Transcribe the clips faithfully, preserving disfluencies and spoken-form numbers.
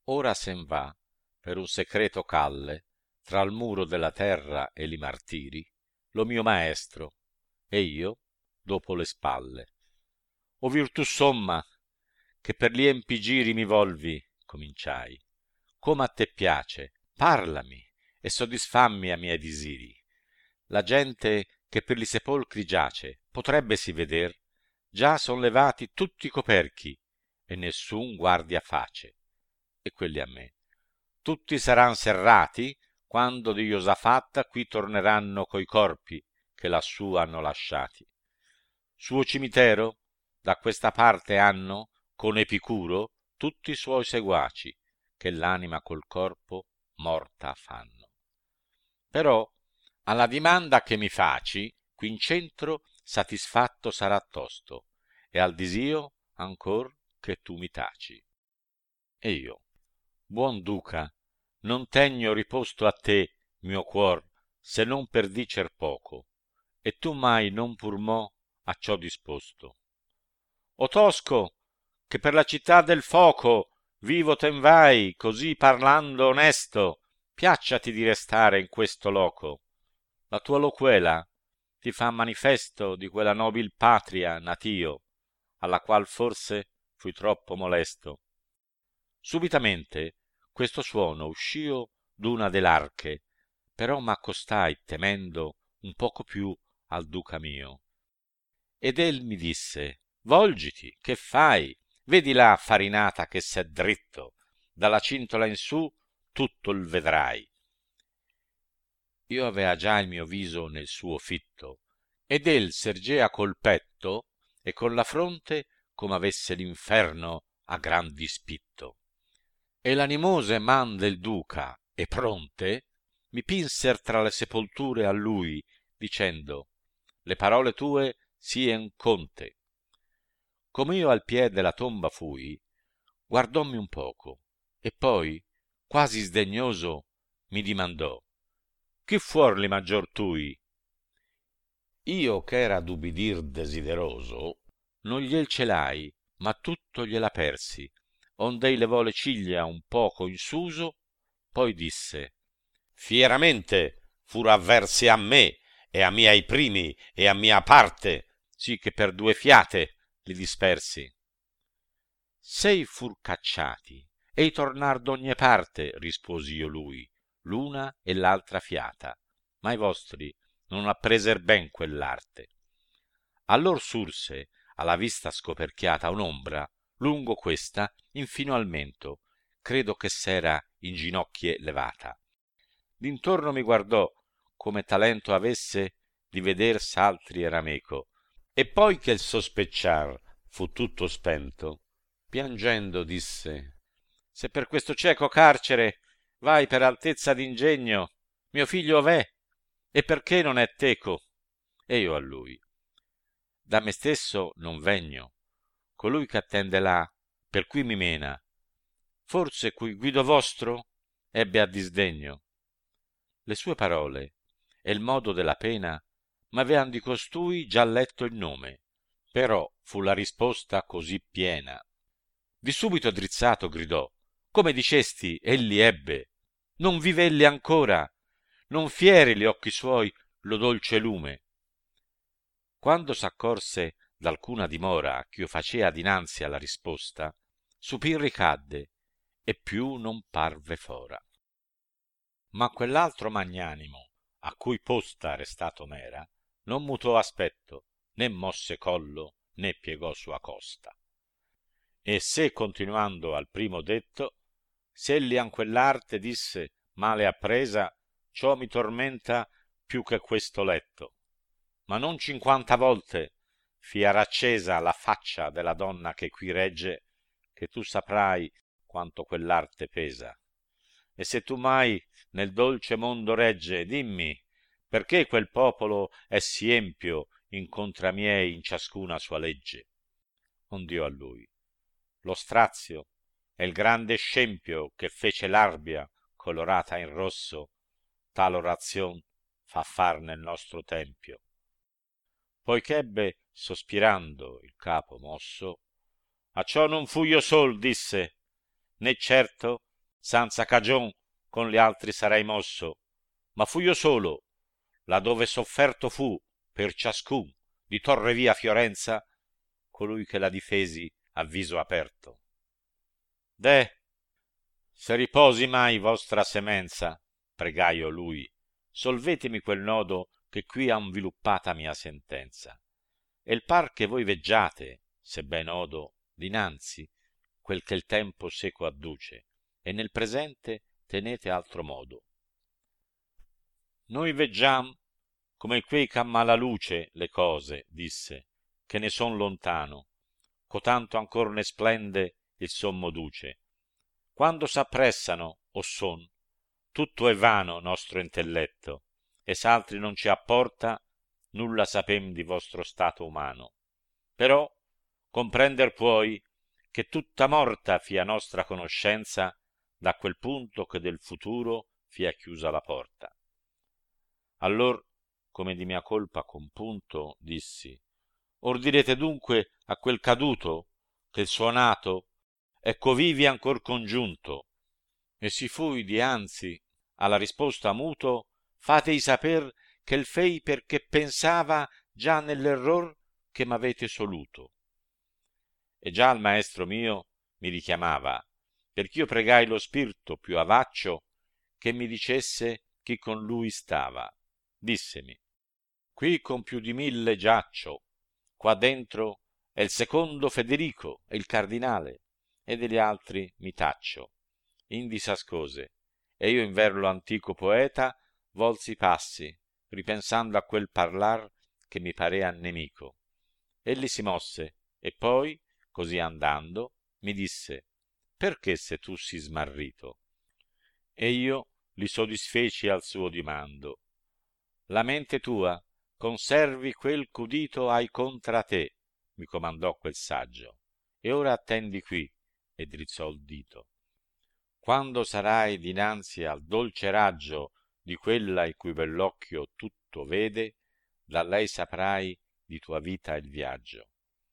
ora sen va per un secreto calle tra il muro della terra e li martiri lo mio maestro, e io dopo le spalle. O virtù somma, che per gli empi giri mi volvi, cominciai, come a te piace, parlami e soddisfammi a miei disiri. La gente che per li sepolcri giace potrebbesi veder, già son levati tutti i coperchi e nessun guardia face. E quelli a me, tutti saran serrati quando di Iosafat qui torneranno coi corpi che lassù hanno lasciati. Suo cimitero da questa parte hanno con Epicuro tutti i suoi seguaci che l'anima col corpo morta fanno. Però alla dimanda che mi faci qui in centro satisfatto sarà tosto, e al disio ancor che tu mi taci. E io, buon duca, non tegno riposto a te mio cuor se non per dicer poco, e tu mai non pur mo a ciò disposto. O tosco, che per la città del foco vivo ten vai, così parlando onesto, piacciati di restare in questo loco. La tua loquela ti fa manifesto di quella nobil patria natio, alla qual forse fui troppo molesto. Subitamente questo suono uscio d'una dell'arche, però m'accostai temendo un poco più al duca mio. Ed el mi disse, volgiti, che fai? Vedi là farinata che s'è dritto, dalla cintola in su tutto il vedrai. Io avea già il mio viso nel suo fitto, ed el sergea col petto e con la fronte come avesse l'inferno a gran dispitto. E l'animose man del duca e pronte mi pinser tra le sepolture a lui, dicendo, le parole tue sien conte. Come io al piede della tomba fui, guardommi un poco, e poi, quasi sdegnoso, mi dimandò, chi fuor li maggior tui? Io ch'era d'ubidir desideroso, non gliel celai, ma tutto gliela persi, ond'ei levò le ciglia un poco in suso, poi disse, fieramente furo avversi a me, e a miei primi, e a mia parte, sì che per due fiate li dispersi. Sei fur cacciati, ei tornar d'ogni parte, risposi io lui, l'una e l'altra fiata, ma i vostri non appreser ben quell'arte. Allor surse alla vista scoperchiata un'ombra, lungo questa infino al mento, credo che s'era in ginocchie levata. D'intorno mi guardò, come talento avesse di veder s'altri era meco, e poi che il sospecciar fu tutto spento, piangendo disse, se per questo cieco carcere vai per altezza d'ingegno, mio figlio ov'è? E perché non è teco? E io a lui, da me stesso non vegno, colui ch'attende là, per cui mi mena, forse cui guido vostro ebbe a disdegno. Le sue parole e il modo della pena m'avean di costui già letto il nome, però fu la risposta così piena. Di subito drizzato gridò, come dicesti egli ebbe, non vive egli ancora, non fieri gli occhi suoi lo dolce lume. Quando s'accorse d'alcuna dimora ch'io facea dinanzi alla risposta, supin ricadde e più non parve fora. Ma quell'altro magnanimo, a cui posta restato m'era, non mutò aspetto, né mosse collo, né piegò sua costa. E se continuando al primo detto, s'egli an quell'arte disse male appresa, ciò mi tormenta più che questo letto. Ma non cinquanta volte fiera accesa la faccia della donna che qui regge, che tu saprai quanto quell'arte pesa. E se tu mai nel dolce mondo regge, dimmi, perché quel popolo è sì empio in contra miei in ciascuna sua legge? Ond'io a lui, lo strazio e il grande scempio che fece l'arbia colorata in rosso, tal orazion fa far nel nostro tempio. Poich'ebbe sospirando il capo mosso, a ciò non fu io sol, disse, né certo senza cagion con gli altri sarei mosso, ma fu io solo, laddove sofferto fu per ciascun di torre via Fiorenza colui che la difesi a viso aperto. Deh, se riposi mai vostra semenza, pregaio lui, solvetemi quel nodo che qui ha inviluppata mia sentenza. E il par che voi veggiate, se ben odo, dinanzi, quel che il tempo seco adduce, e nel presente tenete altro modo. Noi veggiam come quei ch'han mala luce le cose, disse, che ne son lontano, cotanto ancor ne splende il sommo duce. Quando s'appressano o son, tutto è vano nostro intelletto, e s'altri non ci apporta, nulla sapem di vostro stato umano. Però comprender puoi che tutta morta fia nostra conoscenza da quel punto che del futuro fia chiusa la porta. Allor, come di mia colpa compunto, dissi: or direte dunque a quel caduto che il suonato ecco vivi ancor congiunto. E si fui dianzi alla risposta muto: fatei saper che il fei perché pensava già nell'error che m'avete soluto. E già il maestro mio mi richiamava, perch'io pregai lo spirito più avaccio che mi dicesse chi con lui stava. Dissemi: qui con più di mille giaccio, qua dentro è il secondo Federico e il cardinale, e degli altri mi taccio. Indi s'ascose, e io inver lo antico poeta volsi i passi, ripensando a quel parlar che mi parea nemico. Egli si mosse, e poi, così andando, mi disse: perché se tu si smarrito? E io li sodisfeci al suo dimando: la mente tua conservi quel ch'udito hai contra te, mi comandò quel saggio, e ora attendi qui, e drizzò il dito. Quando sarai dinanzi al dolce raggio di quella il cui bell'occhio tutto vede, da lei saprai di tua vita il viaggio.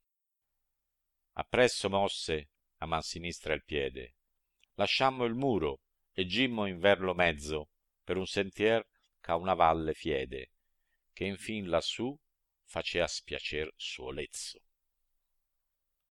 Appresso mosse a man sinistra il piede, lasciammo il muro e gimmo in ver lo mezzo per un sentier ch'a una valle fiede, che infin lassù facea spiacer suo lezzo.